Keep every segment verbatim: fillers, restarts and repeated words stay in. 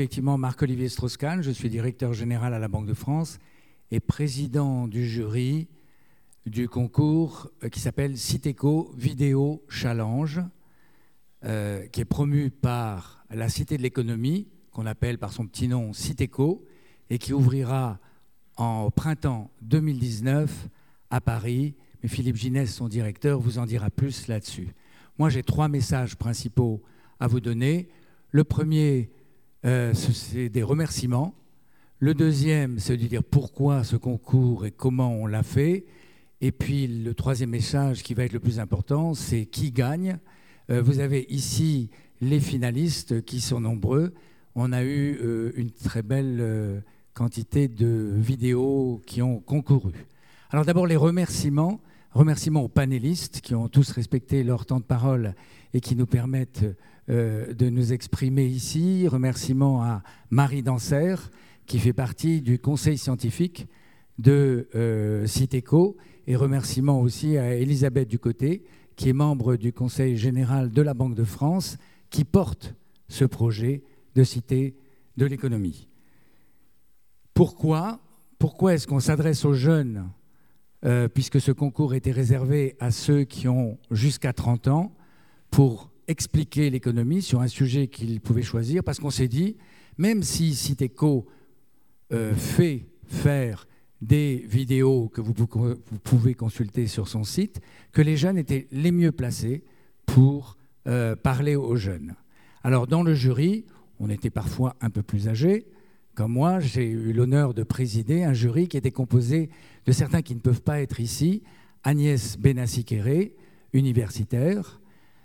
effectivement Marc-Olivier Strauss-Kahn, je suis directeur général à la Banque de France et président du jury du concours qui s'appelle Citeco Vidéo Challenge, euh, qui est promu par la Cité de l'économie, qu'on appelle par son petit nom Citeco, et qui ouvrira en printemps deux mille dix-neuf à Paris. Mais Philippe Ginès, son directeur, vous en dira plus là-dessus. Moi, j'ai trois messages principaux à vous donner. Le premier, euh, c'est des remerciements. Le deuxième, c'est de dire pourquoi ce concours et comment on l'a fait. Et puis, le troisième message qui va être le plus important, c'est qui gagne. Euh, vous avez ici les finalistes qui sont nombreux. On a eu euh, une très belle euh, quantité de vidéos qui ont concouru. Alors d'abord, les remerciements. Remerciements aux panélistes qui ont tous respecté leur temps de parole et qui nous permettent euh, de nous exprimer ici. Remerciements à Marie Danser, qui fait partie du conseil scientifique de euh, Citeco. Et remerciements aussi à Elisabeth Ducoté, qui est membre du conseil général de la Banque de France, qui porte ce projet de Cité de l'économie. Pourquoi, pourquoi est-ce qu'on s'adresse aux jeunes ? Euh, puisque ce concours était réservé à ceux qui ont jusqu'à trente ans pour expliquer l'économie sur un sujet qu'ils pouvaient choisir, parce qu'on s'est dit, même si Citeco euh, fait faire des vidéos que vous, vous pouvez consulter sur son site, que les jeunes étaient les mieux placés pour euh, parler aux jeunes. Alors dans le jury, on était parfois un peu plus âgés. Comme moi, j'ai eu l'honneur de présider un jury qui était composé de certains qui ne peuvent pas être ici. Agnès Benassi-Kéré, universitaire,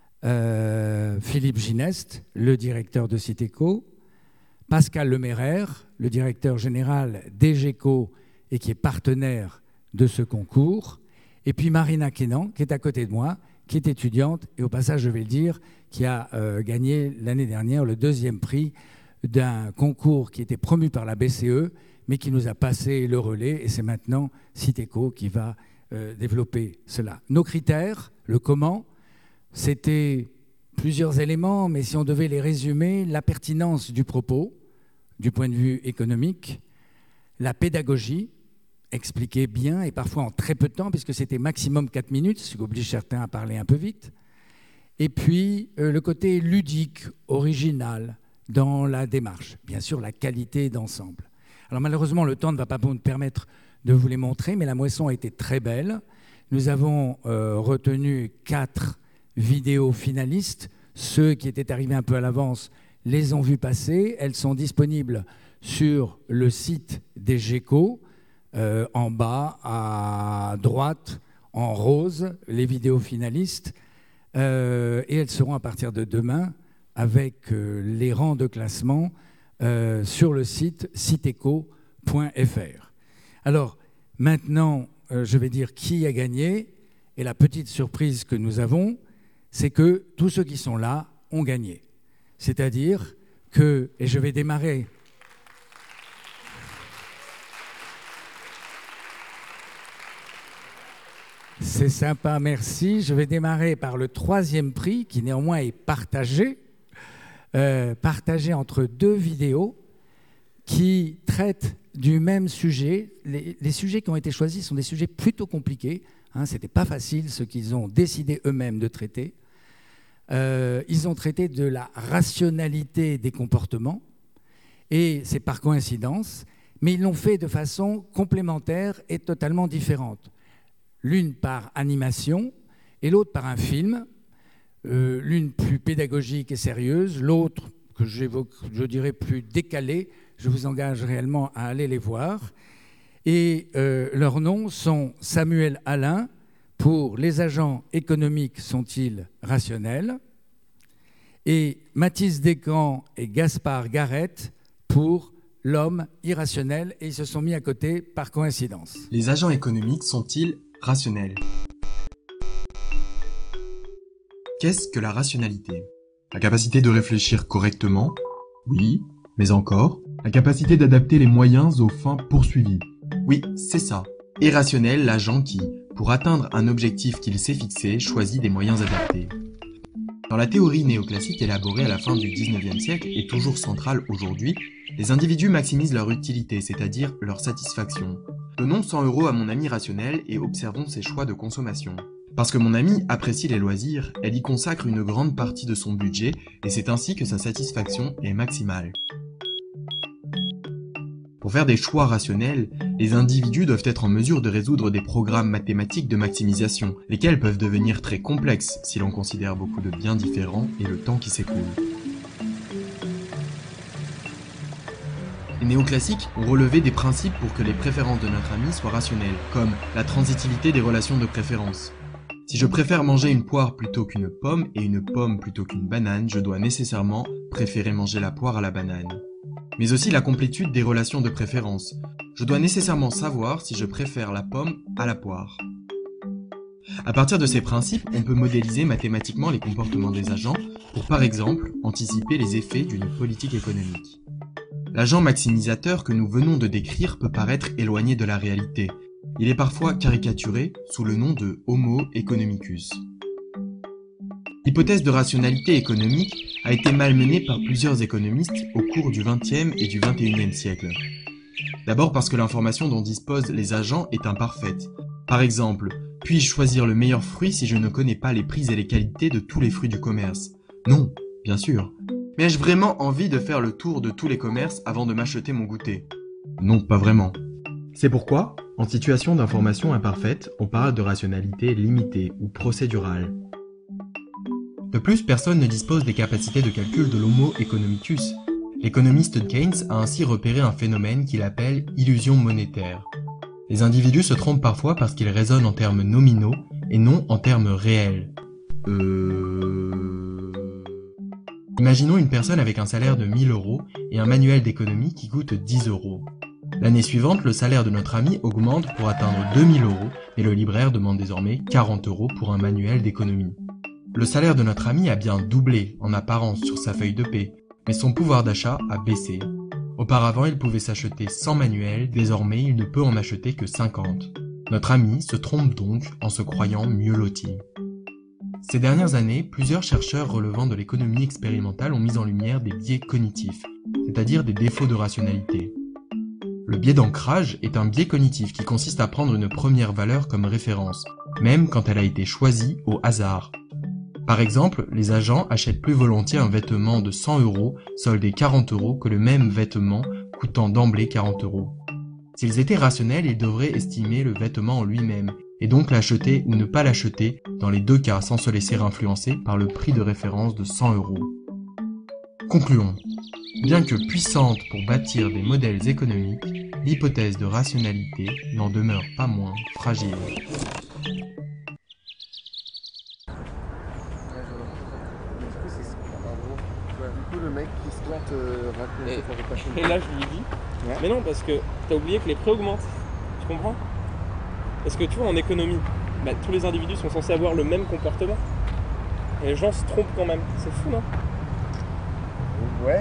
euh, Philippe Ginest, le directeur de Citeco, Pascal Leméraire, le directeur général d'Egeco et qui est partenaire de ce concours, et puis Marina Kenan, qui est à côté de moi, qui est étudiante, et au passage, je vais le dire, qui a euh, gagné l'année dernière le deuxième prix d'un concours qui était promu par la B C E, mais qui nous a passé le relais, et c'est maintenant Citeco qui va euh, développer cela. Nos critères, le comment, c'était plusieurs éléments, mais si on devait les résumer, la pertinence du propos, du point de vue économique, la pédagogie, expliquer bien, et parfois en très peu de temps, puisque c'était maximum quatre minutes, ce qui oblige certains à parler un peu vite, et puis euh, le côté ludique, original, dans la démarche. Bien sûr, la qualité d'ensemble. Alors malheureusement, le temps ne va pas nous permettre de vous les montrer, mais la moisson a été très belle. Nous avons euh, retenu quatre vidéos finalistes. Ceux qui étaient arrivés un peu à l'avance les ont vues passer. Elles sont disponibles sur le site d'Egeco, euh, en bas, à droite, en rose, les vidéos finalistes. Euh, et elles seront à partir de demain avec euh, les rangs de classement euh, sur le site citeco point f r. Alors, maintenant, euh, je vais dire qui a gagné. Et la petite surprise que nous avons, c'est que tous ceux qui sont là ont gagné. C'est-à-dire que, et je vais démarrer... C'est sympa, merci. Je vais démarrer par le troisième prix, qui néanmoins est partagé. Euh, partagé entre deux vidéos qui traitent du même sujet. Les, les sujets qui ont été choisis sont des sujets plutôt compliqués. Hein, ce n'était pas facile ce qu'ils ont décidé eux-mêmes de traiter. Euh, ils ont traité de la rationalité des comportements, et c'est par coïncidence, mais ils l'ont fait de façon complémentaire et totalement différente. L'une par animation et l'autre par un film. Euh, l'une plus pédagogique et sérieuse, l'autre que j'évoque, je dirais plus décalée. Je vous engage réellement à aller les voir. Et euh, leurs noms sont Samuel Alain pour Les agents économiques sont-ils rationnels, et Mathis Descamps et Gaspard Garrett pour L'homme irrationnel, et ils se sont mis à côté par coïncidence. Les agents économiques sont-ils rationnels ? Qu'est-ce que la rationalité ? La capacité de réfléchir correctement ? Oui, mais encore ? La capacité d'adapter les moyens aux fins poursuivies ? Oui, c'est ça. Irrationnel, l'agent qui, pour atteindre un objectif qu'il s'est fixé, choisit des moyens adaptés. Dans la théorie néoclassique élaborée à la fin du dix-neuvième siècle et toujours centrale aujourd'hui, les individus maximisent leur utilité, c'est-à-dire leur satisfaction. Donnons cent euros à mon ami rationnel et observons ses choix de consommation. Parce que mon ami apprécie les loisirs, elle y consacre une grande partie de son budget et c'est ainsi que sa satisfaction est maximale. Pour faire des choix rationnels, les individus doivent être en mesure de résoudre des programmes mathématiques de maximisation, lesquels peuvent devenir très complexes si l'on considère beaucoup de biens différents et le temps qui s'écoule. Les néoclassiques ont relevé des principes pour que les préférences de notre ami soient rationnelles, comme la transitivité des relations de préférence. Si je préfère manger une poire plutôt qu'une pomme et une pomme plutôt qu'une banane, je dois nécessairement préférer manger la poire à la banane. Mais aussi la complétude des relations de préférence. Je dois nécessairement savoir si je préfère la pomme à la poire. À partir de ces principes, on peut modéliser mathématiquement les comportements des agents pour, par exemple, anticiper les effets d'une politique économique. L'agent maximisateur que nous venons de décrire peut paraître éloigné de la réalité. Il est parfois caricaturé sous le nom de Homo economicus. L'hypothèse de rationalité économique a été malmenée par plusieurs économistes au cours du vingtième et du vingt et unième siècle. D'abord parce que l'information dont disposent les agents est imparfaite. Par exemple, puis-je choisir le meilleur fruit si je ne connais pas les prix et les qualités de tous les fruits du commerce? Non, bien sûr. Mais ai-je vraiment envie de faire le tour de tous les commerces avant de m'acheter mon goûter? Non, pas vraiment. C'est pourquoi, en situation d'information imparfaite, on parle de rationalité limitée ou procédurale. De plus, personne ne dispose des capacités de calcul de l'Homo economicus. L'économiste Keynes a ainsi repéré un phénomène qu'il appelle illusion monétaire. Les individus se trompent parfois parce qu'ils raisonnent en termes nominaux et non en termes réels. Euh... Imaginons une personne avec un salaire de mille euros et un manuel d'économie qui coûte dix euros. L'année suivante, le salaire de notre ami augmente pour atteindre deux mille euros et le libraire demande désormais quarante euros pour un manuel d'économie. Le salaire de notre ami a bien doublé en apparence sur sa feuille de paie, mais son pouvoir d'achat a baissé. Auparavant, il pouvait s'acheter cent manuels, désormais il ne peut en acheter que cinquante. Notre ami se trompe donc en se croyant mieux loti. Ces dernières années, plusieurs chercheurs relevant de l'économie expérimentale ont mis en lumière des biais cognitifs, c'est-à-dire des défauts de rationalité. Le biais d'ancrage est un biais cognitif qui consiste à prendre une première valeur comme référence, même quand elle a été choisie au hasard. Par exemple, les agents achètent plus volontiers un vêtement de cent euros soldé quarante euros que le même vêtement coûtant d'emblée quarante euros. S'ils étaient rationnels, ils devraient estimer le vêtement en lui-même, et donc l'acheter ou ne pas l'acheter dans les deux cas sans se laisser influencer par le prix de référence de cent euros. Concluons. Bien que puissante pour bâtir des modèles économiques, l'hypothèse de rationalité n'en demeure pas moins fragile. Du coup, le mec qui se plante euh, raconte Et, ça fait pas chier. et là, je lui dis, Ouais. mais non, parce que t'as oublié que les prix augmentent. Tu comprends? Parce que tu vois, en économie, bah, tous les individus sont censés avoir le même comportement. Et les gens se trompent quand même. C'est fou, non? Ouais.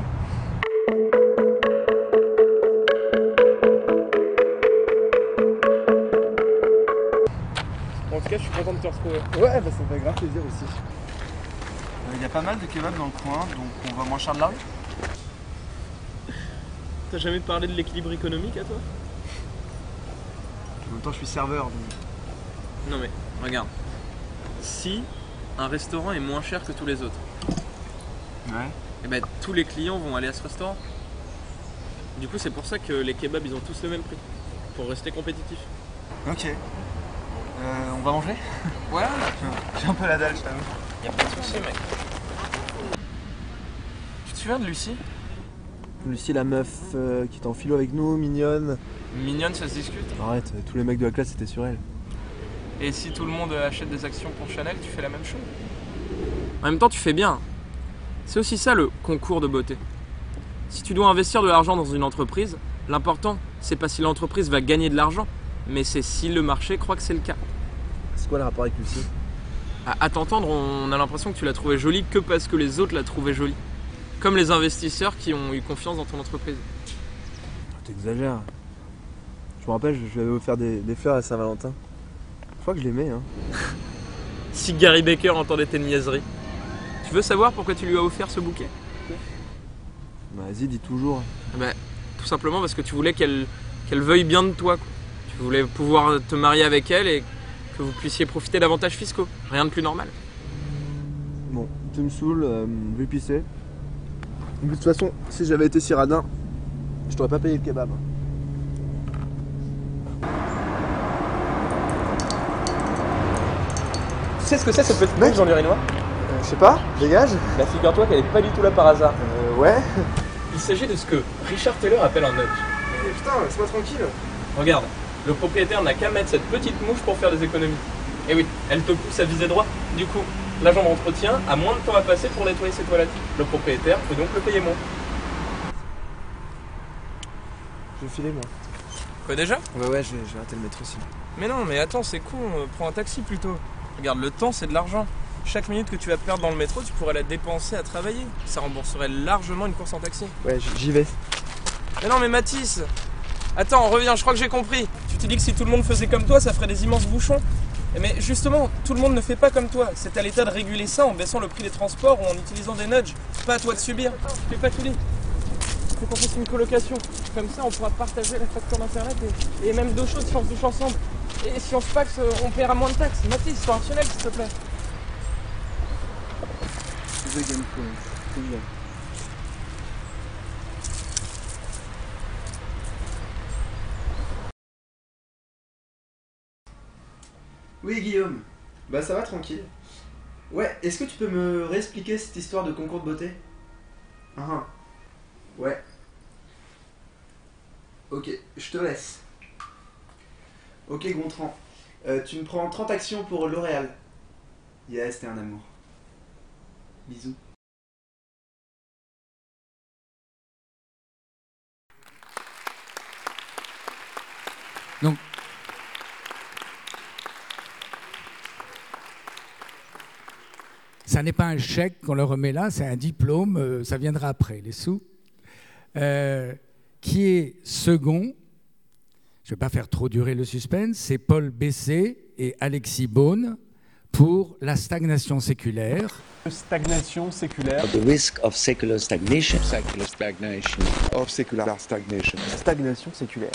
En tout cas, je suis content de te retrouver. Ouais, bah ça me fait grave plaisir aussi. Il y a pas mal de kebabs dans le coin, donc on va moins cher de la rue. T'as jamais parlé de l'équilibre économique à toi? En même temps, je suis serveur, donc... Non mais, regarde. Si un restaurant est moins cher que tous les autres, Ouais. et ben tous les clients vont aller à ce restaurant. Du coup, c'est pour ça que les kebabs, ils ont tous le même prix. Pour rester compétitifs. Ok. Euh, on va manger? Ouais, J'ai un peu la dalle, je t'avoue. y'a pas de soucis, mec. Tu te souviens de Lucie? Lucie, la meuf euh, qui était en philo avec nous, mignonne. Mignonne, ça se discute. Arrête, tous les mecs de la classe étaient sur elle. Et si tout le monde achète des actions pour Chanel, tu fais la même chose. En même temps, tu fais bien. C'est aussi ça le concours de beauté. Si tu dois investir de l'argent dans une entreprise, l'important, c'est pas si l'entreprise va gagner de l'argent, mais c'est si le marché croit que c'est le cas. C'est quoi le rapport avec Lucie? À, à t'entendre, on a l'impression que tu l'as trouvée jolie que parce que les autres la trouvaient jolie. Comme les investisseurs qui ont eu confiance dans ton entreprise. T'exagères. Je me rappelle, je lui avais offert des, des fleurs à Saint-Valentin. Je crois que je l'aimais, hein. Si Gary Baker entendait tes niaiseries. Tu veux savoir pourquoi tu lui as offert ce bouquet? Bah, vas-y, dis toujours. Bah, tout simplement parce que tu voulais qu'elle qu'elle veuille bien de toi, quoi. Tu voulais pouvoir te marier avec elle et que vous puissiez profiter d'avantages fiscaux. Rien de plus normal. Bon, tu me saoules, euh, je vais pisser. De toute façon, si j'avais été Cyrano, je t'aurais pas payé le kebab. Tu sais ce que c'est cette petite Mec. mouche dans l'urinoir? Euh, je sais pas, dégage. Bah figure-toi qu'elle est pas du tout là par hasard. Euh, ouais. Il s'agit de ce que Richard Taylor appelle un nudge. Mais putain, laisse-moi tranquille. Regarde, le propriétaire n'a qu'à mettre cette petite mouche pour faire des économies. Et oui, elle te pousse à viser droit. Du coup, l'agent d'entretien a moins de temps à passer pour nettoyer ses toilettes. Le propriétaire peut donc le payer moins. Je vais filer, moi. Quoi déjà? Ouais, ouais, je vais, je vais rater le métro aussi. Mais non, mais attends, c'est con, euh, prends un taxi plutôt. Regarde, le temps c'est de l'argent. Chaque minute que tu vas perdre dans le métro, tu pourrais la dépenser à travailler. Ça rembourserait largement une course en taxi. Ouais, j- j'y vais. Mais non mais Mathis, attends, reviens, je crois que j'ai compris. Tu t'es dit que si tout le monde faisait comme toi, ça ferait des immenses bouchons. Mais justement, tout le monde ne fait pas comme toi. C'est à l'État de réguler ça en baissant le prix des transports ou en utilisant des nudges. Pas à toi de subir. Fais pas tout dit. Faut qu'on fasse une colocation. Comme ça, on pourra partager la facture d'internet et, et même d'eau chaude si on se douche ensemble. Et si on se paxe, on paiera moins de taxes. Mathis, sois rationnel s'il te plaît. Je gagne quoi, c'est bien. Oui Guillaume, bah ça va tranquille. Ouais, est-ce que tu peux me réexpliquer cette histoire de concours de beauté? Ah ah. Ouais. Ok, je te laisse. Ok Gontran, euh, tu me prends trente actions pour L'Oréal. Yes, t'es un amour. Bisous. Donc, ça n'est pas un chèque qu'on leur remet là, c'est un diplôme, euh, ça viendra après, les sous, euh, qui est second. Je ne vais pas faire trop durer le suspense, c'est Paul Bessé et Alexis Beaune pour La stagnation séculaire. Stagnation séculaire. The risk of secular stagnation. Secular stagnation. Of secular stagnation. Stagnation séculaire.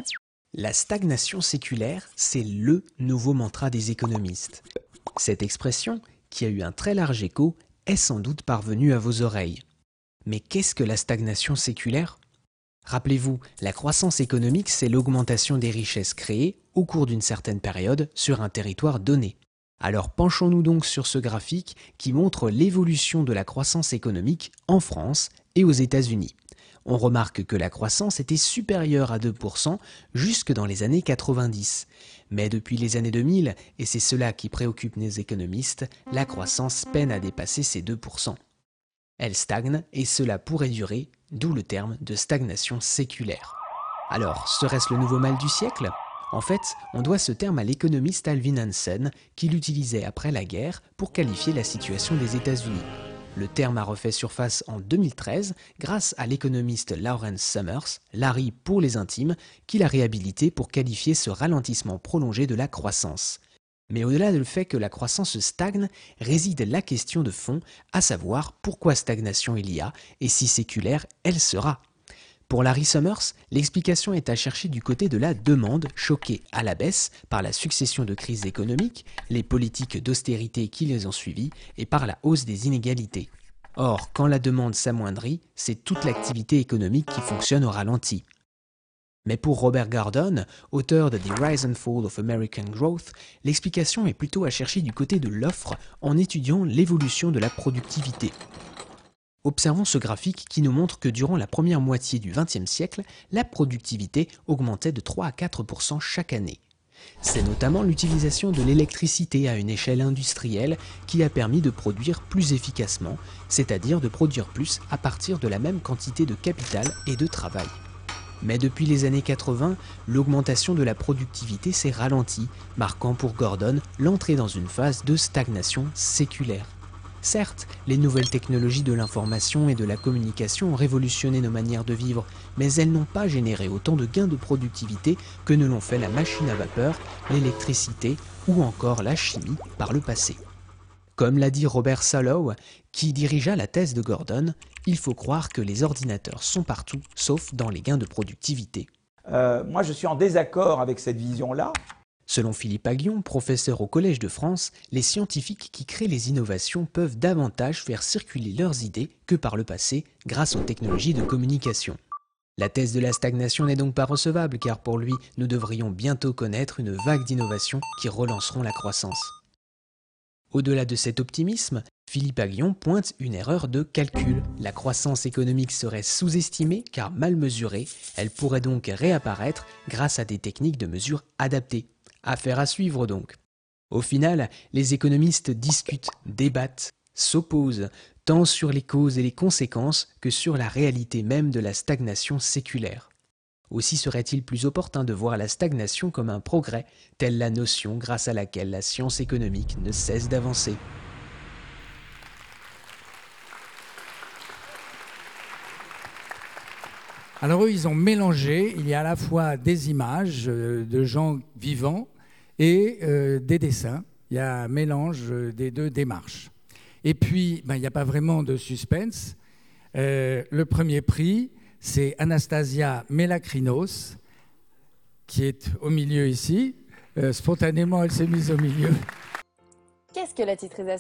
La stagnation séculaire, c'est le nouveau mantra des économistes. Cette expression, qui a eu un très large écho, est sans doute parvenue à vos oreilles. Mais qu'est-ce que la stagnation séculaire ? Rappelez-vous, la croissance économique, c'est l'augmentation des richesses créées au cours d'une certaine période sur un territoire donné. Alors penchons-nous donc sur ce graphique qui montre l'évolution de la croissance économique en France et aux États-Unis. On remarque que la croissance était supérieure à deux pour cent jusque dans les années quatre-vingt-dix. Mais depuis les années deux mille, et c'est cela qui préoccupe les économistes, la croissance peine à dépasser ces deux pour cent. Elle stagne et cela pourrait durer, d'où le terme de stagnation séculaire. Alors, serait-ce le nouveau mal du siècle ? En fait, on doit ce terme à l'économiste Alvin Hansen qui l'utilisait après la guerre pour qualifier la situation des États-Unis. Le terme a refait surface en deux mille treize grâce à l'économiste Lawrence Summers, Larry pour les intimes, qui l'a réhabilité pour qualifier ce ralentissement prolongé de la croissance. Mais au-delà du fait que la croissance stagne, réside la question de fond, à savoir pourquoi stagnation il y a et si séculaire elle sera. Pour Larry Summers, l'explication est à chercher du côté de la demande, choquée à la baisse par la succession de crises économiques, les politiques d'austérité qui les ont suivies et par la hausse des inégalités. Or, quand la demande s'amoindrit, c'est toute l'activité économique qui fonctionne au ralenti. Mais pour Robert Gordon, auteur de The Rise and Fall of American Growth, l'explication est plutôt à chercher du côté de l'offre en étudiant l'évolution de la productivité. Observons ce graphique qui nous montre que durant la première moitié du vingtième siècle, la productivité augmentait de trois à quatre pour cent chaque année. C'est notamment l'utilisation de l'électricité à une échelle industrielle qui a permis de produire plus efficacement, c'est-à-dire de produire plus à partir de la même quantité de capital et de travail. Mais depuis les années quatre-vingts, l'augmentation de la productivité s'est ralentie, marquant pour Gordon l'entrée dans une phase de stagnation séculaire. Certes, les nouvelles technologies de l'information et de la communication ont révolutionné nos manières de vivre, mais elles n'ont pas généré autant de gains de productivité que ne l'ont fait la machine à vapeur, l'électricité ou encore la chimie par le passé. Comme l'a dit Robert Solow, qui dirigea la thèse de Gordon, il faut croire que les ordinateurs sont partout, sauf dans les gains de productivité. Euh, moi, je suis en désaccord avec cette vision-là. Selon Philippe Aghion, professeur au Collège de France, les scientifiques qui créent les innovations peuvent davantage faire circuler leurs idées que par le passé grâce aux technologies de communication. La thèse de la stagnation n'est donc pas recevable car pour lui, nous devrions bientôt connaître une vague d'innovations qui relanceront la croissance. Au-delà de cet optimisme, Philippe Aghion pointe une erreur de calcul. La croissance économique serait sous-estimée car mal mesurée, elle pourrait donc réapparaître grâce à des techniques de mesure adaptées. Affaire à suivre donc. Au final, les économistes discutent, débattent, s'opposent, tant sur les causes et les conséquences que sur la réalité même de la stagnation séculaire. Aussi serait-il plus opportun de voir la stagnation comme un progrès, telle la notion grâce à laquelle la science économique ne cesse d'avancer. Alors eux, ils ont mélangé, il y a à la fois des images de gens vivants et euh, des dessins. Il y a un mélange des deux démarches. Et puis, ben, il n'y a pas vraiment de suspense. Euh, le premier prix, c'est Anastasia Melakrinos, qui est au milieu ici. Euh, spontanément, elle s'est mise au milieu. Qu'est-ce que la titrisation ?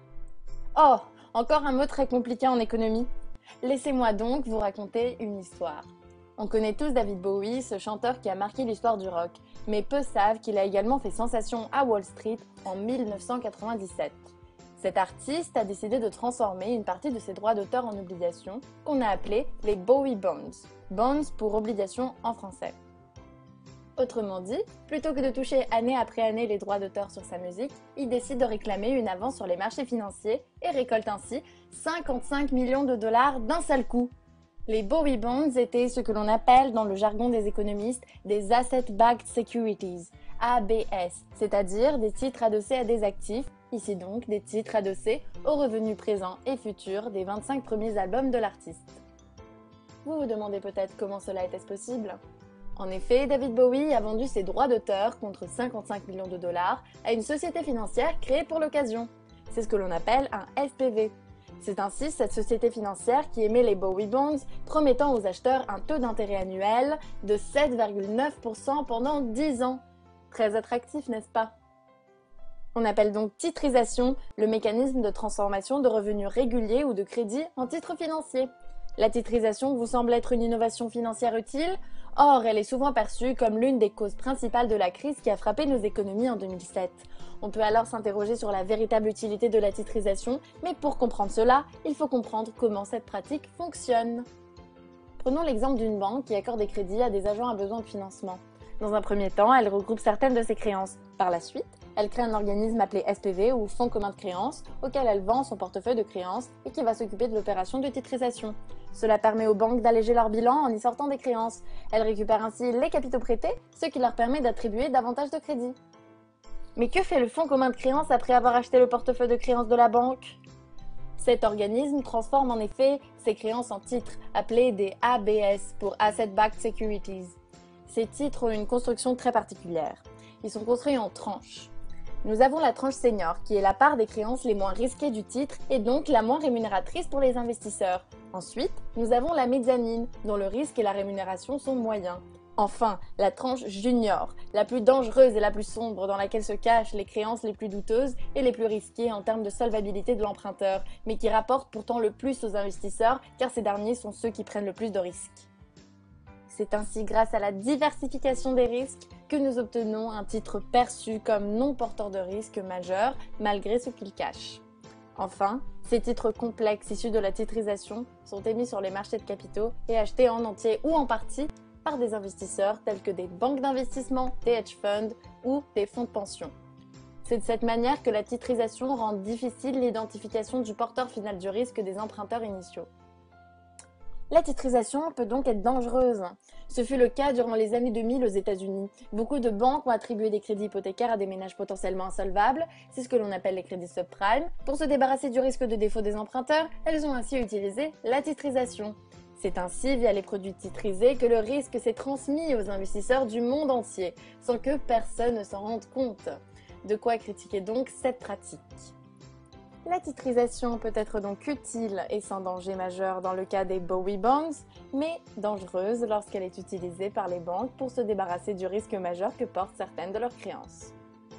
Oh, encore un mot très compliqué en économie. Laissez-moi donc vous raconter une histoire. On connaît tous David Bowie, ce chanteur qui a marqué l'histoire du rock, mais peu savent qu'il a également fait sensation à Wall Street en mille neuf cent quatre-vingt-dix-sept. Cet artiste a décidé de transformer une partie de ses droits d'auteur en obligations, qu'on a appelées les Bowie Bonds. Bonds pour obligation en français. Autrement dit, plutôt que de toucher année après année les droits d'auteur sur sa musique, il décide de réclamer une avance sur les marchés financiers et récolte ainsi cinquante-cinq millions de dollars d'un seul coup. Les Bowie Bonds étaient ce que l'on appelle dans le jargon des économistes des Asset Backed Securities, A B S, c'est-à-dire des titres adossés à des actifs, ici donc des titres adossés aux revenus présents et futurs des vingt-cinq premiers albums de l'artiste. Vous vous demandez peut-être comment cela était possible ? En effet, David Bowie a vendu ses droits d'auteur contre cinquante-cinq millions de dollars à une société financière créée pour l'occasion. C'est ce que l'on appelle un S P V. C'est ainsi cette société financière qui émet les Bowie Bonds, promettant aux acheteurs un taux d'intérêt annuel de sept virgule neuf pour cent pendant dix ans. Très attractif, n'est-ce pas ? On appelle donc titrisation le mécanisme de transformation de revenus réguliers ou de crédits en titres financiers. La titrisation vous semble être une innovation financière utile ? Or, elle est souvent perçue comme l'une des causes principales de la crise qui a frappé nos économies en deux mille sept. On peut alors s'interroger sur la véritable utilité de la titrisation, mais pour comprendre cela, il faut comprendre comment cette pratique fonctionne. Prenons l'exemple d'une banque qui accorde des crédits à des agents à besoin de financement. Dans un premier temps, elle regroupe certaines de ses créances. Par la suite, elle crée un organisme appelé S P V ou Fonds commun de créances, auquel elle vend son portefeuille de créances et qui va s'occuper de l'opération de titrisation. Cela permet aux banques d'alléger leur bilan en y sortant des créances. Elles récupèrent ainsi les capitaux prêtés, ce qui leur permet d'attribuer davantage de crédits. Mais que fait le Fonds commun de créances après avoir acheté le portefeuille de créances de la banque ? Cet organisme transforme en effet ses créances en titres, appelés des A B S pour Asset Backed Securities. Ces titres ont une construction très particulière. Ils sont construits en tranches. Nous avons la tranche senior, qui est la part des créances les moins risquées du titre et donc la moins rémunératrice pour les investisseurs. Ensuite, nous avons la mezzanine, dont le risque et la rémunération sont moyens. Enfin, la tranche junior, la plus dangereuse et la plus sombre, dans laquelle se cachent les créances les plus douteuses et les plus risquées en termes de solvabilité de l'emprunteur, mais qui rapportent pourtant le plus aux investisseurs, car ces derniers sont ceux qui prennent le plus de risques. C'est ainsi grâce à la diversification des risques que nous obtenons un titre perçu comme non porteur de risque majeur, malgré ce qu'il cache. Enfin, ces titres complexes issus de la titrisation sont émis sur les marchés de capitaux et achetés en entier ou en partie par des investisseurs tels que des banques d'investissement, des hedge funds ou des fonds de pension. C'est de cette manière que la titrisation rend difficile l'identification du porteur final du risque des emprunteurs initiaux. La titrisation peut donc être dangereuse. Ce fut le cas durant les années deux mille aux États-Unis. Beaucoup de banques ont attribué des crédits hypothécaires à des ménages potentiellement insolvables, c'est ce que l'on appelle les crédits subprime. Pour se débarrasser du risque de défaut des emprunteurs, elles ont ainsi utilisé la titrisation. C'est ainsi, via les produits titrisés, que le risque s'est transmis aux investisseurs du monde entier, sans que personne ne s'en rende compte. De quoi critiquer donc cette pratique ? La titrisation peut être donc utile et sans danger majeur dans le cas des Bowie Bonds, mais dangereuse lorsqu'elle est utilisée par les banques pour se débarrasser du risque majeur que portent certaines de leurs créances.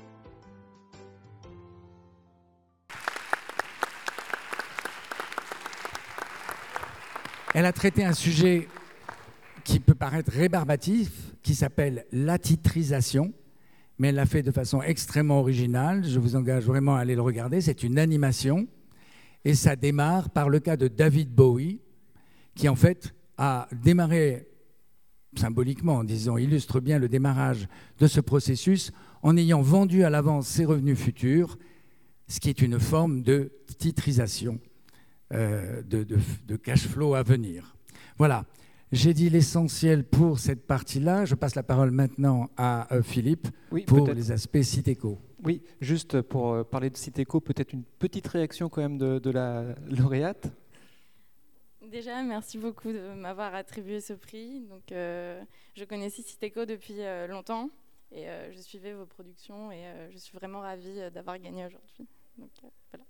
Elle a traité un sujet qui peut paraître rébarbatif, qui s'appelle la titrisation, mais elle l'a fait de façon extrêmement originale. Je vous engage vraiment à aller le regarder. C'est une animation et ça démarre par le cas de David Bowie, qui en fait a démarré symboliquement, disons, illustre bien le démarrage de ce processus en ayant vendu à l'avance ses revenus futurs, ce qui est une forme de titrisation, euh, de, de, de cash flow à venir. Voilà. J'ai dit l'essentiel pour cette partie-là. Je passe la parole maintenant à euh, Philippe oui, pour les aspects Citéco. Oui, juste pour euh, parler de Citéco, peut-être une petite réaction quand même de, de la lauréate. Déjà, merci beaucoup de m'avoir attribué ce prix. Donc, euh, je connaissais Citéco depuis euh, longtemps et euh, je suivais vos productions et euh, je suis vraiment ravie euh, d'avoir gagné aujourd'hui. Donc, euh, voilà.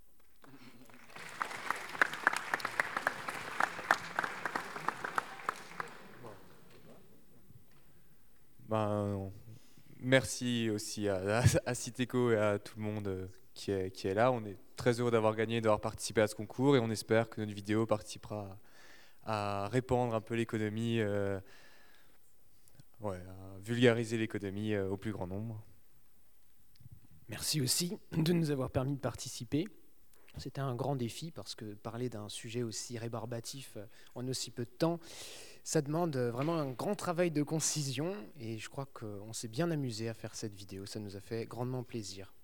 Ben, merci aussi à, à, à Citéco et à tout le monde qui est, qui est là. On est très heureux d'avoir gagné, d'avoir participé à ce concours et on espère que notre vidéo participera à, à répandre un peu l'économie, euh, ouais, à vulgariser l'économie euh, au plus grand nombre. Merci aussi de nous avoir permis de participer. C'était un grand défi parce que parler d'un sujet aussi rébarbatif en aussi peu de temps, ça demande vraiment un grand travail de concision et je crois qu'on s'est bien amusé à faire cette vidéo. Ça nous a fait grandement plaisir.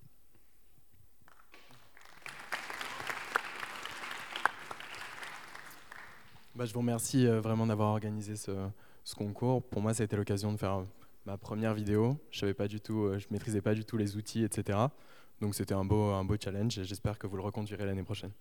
Bah, je vous remercie vraiment d'avoir organisé ce, ce concours. Pour moi, ça a été l'occasion de faire ma première vidéo. Je savais pas du tout, je maîtrisais pas du tout les outils, et cetera. Donc c'était un beau, un beau challenge et j'espère que vous le reconduirez l'année prochaine.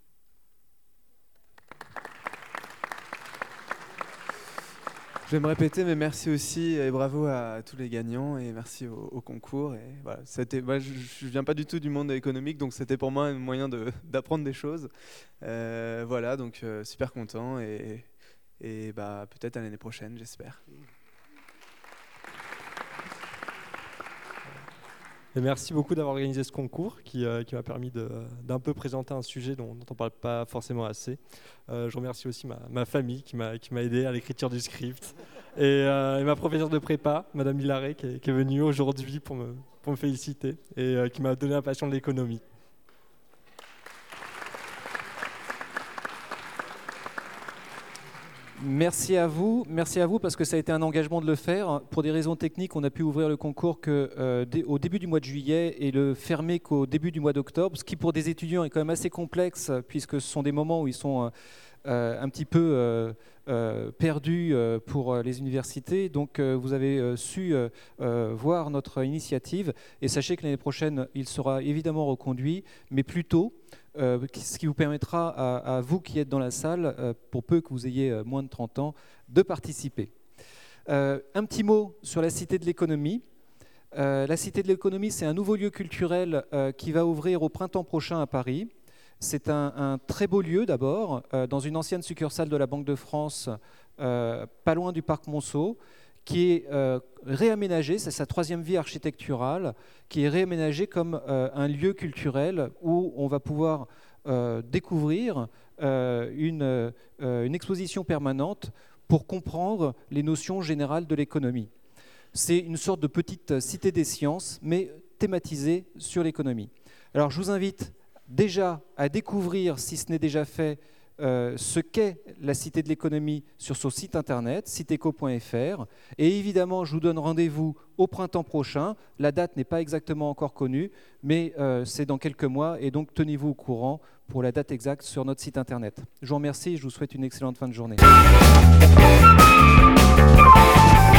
Je vais me répéter, mais merci aussi et bravo à tous les gagnants et merci au, au concours. Et voilà, c'était, bah, je ne viens pas du tout du monde économique, donc c'était pour moi un moyen de, d'apprendre des choses. Euh, voilà, donc euh, super content et, et bah, peut-être à l'année prochaine, j'espère. Et merci beaucoup d'avoir organisé ce concours qui, euh, qui m'a permis de, d'un peu présenter un sujet dont, dont on ne parle pas forcément assez. Euh, je remercie aussi ma, ma famille qui m'a, qui m'a aidé à l'écriture du script et, euh, et ma professeure de prépa, Madame Hilaré, qui est, qui est venue aujourd'hui pour me, pour me féliciter et euh, qui m'a donné la passion de l'économie. Merci à vous, merci à vous parce que ça a été un engagement de le faire. Pour des raisons techniques, on a pu ouvrir le concours que, euh, dès, au début du mois de juillet et le fermer qu'au début du mois d'octobre, ce qui pour des étudiants est quand même assez complexe puisque ce sont des moments où ils sont euh, un petit peu euh, euh, perdus euh, pour les universités. Donc euh, vous avez euh, su euh, euh, voir notre initiative et sachez que l'année prochaine, il sera évidemment reconduit, mais plus tôt. Euh, ce qui vous permettra à, à vous qui êtes dans la salle, euh, pour peu que vous ayez euh, moins de trente ans, de participer. Euh, un petit mot sur la Cité de l'économie. Euh, la Cité de l'économie, c'est un nouveau lieu culturel euh, qui va ouvrir au printemps prochain à Paris. C'est un, un très beau lieu d'abord, euh, dans une ancienne succursale de la Banque de France, euh, pas loin du parc Monceau, qui est euh, réaménagé, c'est sa troisième vie architecturale, qui est réaménagé comme euh, un lieu culturel où on va pouvoir euh, découvrir euh, une, euh, une exposition permanente pour comprendre les notions générales de l'économie. C'est une sorte de petite cité des sciences, mais thématisée sur l'économie. Alors je vous invite déjà à découvrir, si ce n'est déjà fait, Euh, ce qu'est la Cité de l'économie sur son site internet, citéco point f r. Et évidemment, je vous donne rendez-vous au printemps prochain. La date n'est pas exactement encore connue, mais euh, c'est dans quelques mois. Et donc, tenez-vous au courant pour la date exacte sur notre site internet. Je vous remercie et je vous souhaite une excellente fin de journée.